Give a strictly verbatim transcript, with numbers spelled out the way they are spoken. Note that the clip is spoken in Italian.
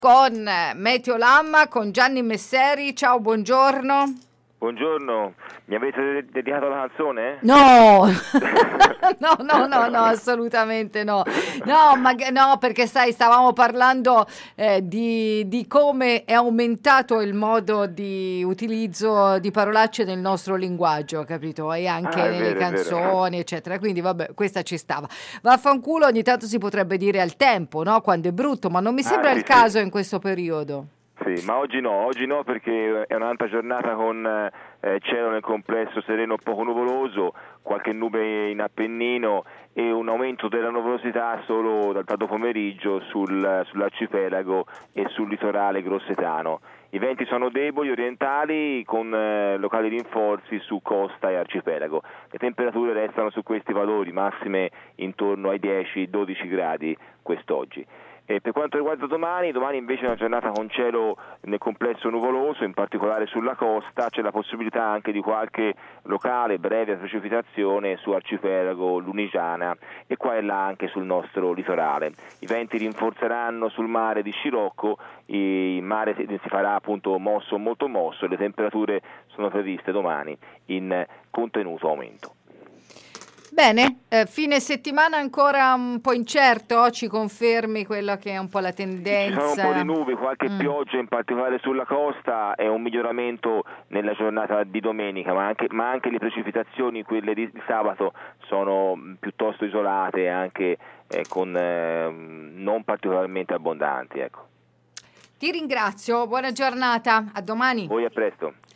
con Meteo Lamma, con Gianni Messeri. Ciao, buongiorno. Buongiorno, mi avete dedicato la canzone? No, no, no, no, no, assolutamente no. No, ma no, perché sai, stavamo parlando eh, di, di come è aumentato il modo di utilizzo di parolacce nel nostro linguaggio, capito? E anche Ah, è nelle vero, è vero. canzoni, eccetera. Quindi, vabbè, questa ci stava. Vaffanculo ogni tanto si potrebbe dire al tempo, no? Quando è brutto, ma non mi Ah, sembra sì, il caso sì. in questo periodo. Sì, ma oggi no, oggi no perché è un'altra giornata con eh, cielo nel complesso sereno poco nuvoloso, qualche nube in Appennino e un aumento della nuvolosità solo dal tardo pomeriggio sul, sull'arcipelago e sul litorale grossetano. I venti sono deboli, orientali, con eh, locali rinforzi su costa e arcipelago. Le temperature restano su questi valori, massime intorno ai dieci dodici gradi quest'oggi. E per quanto riguarda domani, domani invece è una giornata con cielo nel complesso nuvoloso, in particolare sulla costa, c'è la possibilità anche di qualche locale breve precipitazione su arcipelago Lunigiana e qua e là anche sul nostro litorale. I venti rinforzeranno sul mare di Scirocco, il mare si farà appunto mosso molto mosso e le temperature sono previste domani in contenuto aumento. Bene, eh, fine settimana ancora un po' incerto, ci confermi quello che è un po' la tendenza? Ci sono un po' di nubi, qualche Mm. pioggia in particolare sulla costa e un miglioramento nella giornata di domenica, ma anche, ma anche le precipitazioni, quelle di, di sabato, sono piuttosto isolate e anche eh, con, eh, non particolarmente abbondanti. Ecco. Ti ringrazio, buona giornata, a domani. Voi a presto.